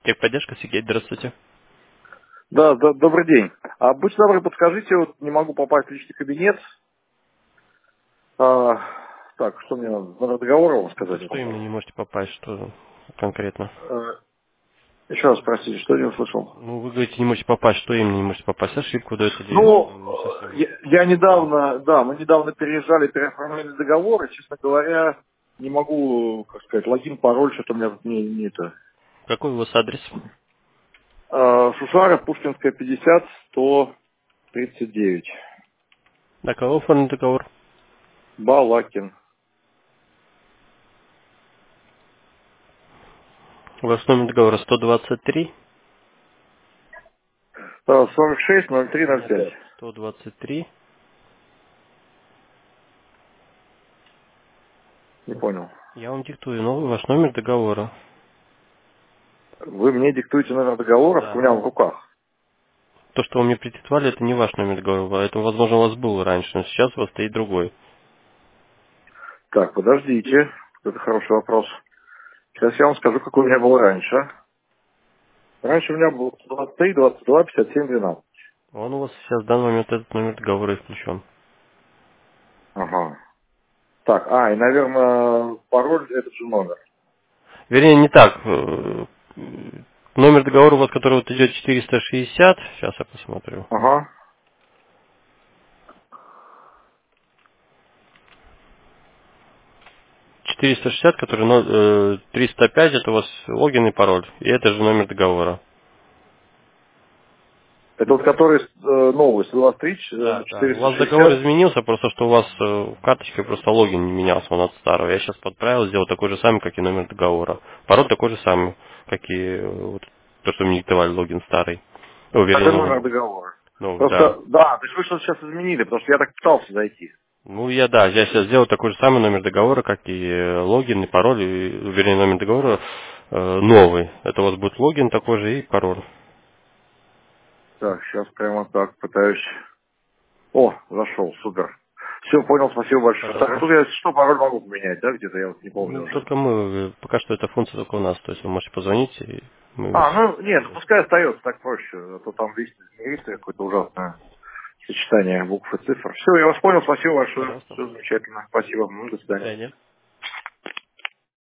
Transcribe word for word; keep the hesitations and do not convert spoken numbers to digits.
Техподдержка, Сергей, здравствуйте. Да, да, добрый день. А будьте добры, подскажите, вот не могу попасть в личный кабинет. А, так, что мне надо? Надо договор вам сказать. Что именно не можете попасть, что конкретно? Э, Еще раз спросите, что я не услышал? Ну, вы говорите, не можете попасть, что именно не можете попасть? Ошибку дает или Ну, ну, не совсем я, я понял. недавно, да, мы недавно переезжали, переоформляли договор, и, честно говоря, не могу, как сказать, логин, пароль, что-то у меня тут не, не это. Какой у вас адрес? А, Шушара, Пушкинская, пятьдесят, сто тридцать девять. На кого оформлен договор? Балакин. Ваш номер договора сто двадцать три. А, сорок шесть ноль три ноль пять. сто двадцать три. Не понял. Я вам диктую новый ваш номер договора. Вы мне диктуете номер договора, у Да. меня он в руках. То, что вы мне придиктовали, это не ваш номер договора. Это, возможно, у вас был раньше, но сейчас у вас стоит другой. Так, подождите. Это хороший вопрос. Сейчас я вам скажу, какой у меня был раньше. Раньше у меня был двадцать три, двадцать два, пятьдесят семь, двенадцать. Он у вас сейчас в данный момент этот номер договора исключен. Ага. Так, а, и, наверное, пароль этот же номер. Вернее, не так. Э, Номер договора у вас, который вот идет четыреста шестьдесят. Сейчас я посмотрю. Ага. четыреста шестьдесят, который но- э, триста пять, это у вас логин и пароль. И это же номер договора. Это вот который э, новый, сто двадцать три, Да, да. У четыреста вас договор шестьдесят. изменился, просто что у вас э, карточкой просто логин не менялся, он от старого. Я сейчас подправил, сделал такой же самый, как и номер договора. Пароль такой же самый, как и э, вот, то, что мне диктовали логин старый. О, вернее, Это новый. номер договора. Новый, да. Просто, да, то есть вы что-то сейчас изменили, потому что я так пытался зайти. Ну, я, да, я сейчас сделал такой же самый номер договора, как и э, логин, и пароль, и, вернее, номер договора э, новый. Это у вас будет логин такой же и пароль. Так, сейчас прямо так пытаюсь. О, зашел, супер. Все, понял, спасибо большое. Так, а Пожалуйста. тут я что, пароль могу поменять, да, где-то, я вот не помню Ну, уже. только мы, э, пока что эта функция только у нас, то есть вы можете позвонить, и мы... А, ну, нет, ну, пускай остается, так проще, а то там видите, есть какое-то ужасное сочетание букв и цифр. Все, я вас понял, спасибо большое. Пожалуйста. Все замечательно. Спасибо. Ну, до До свидания. свидания.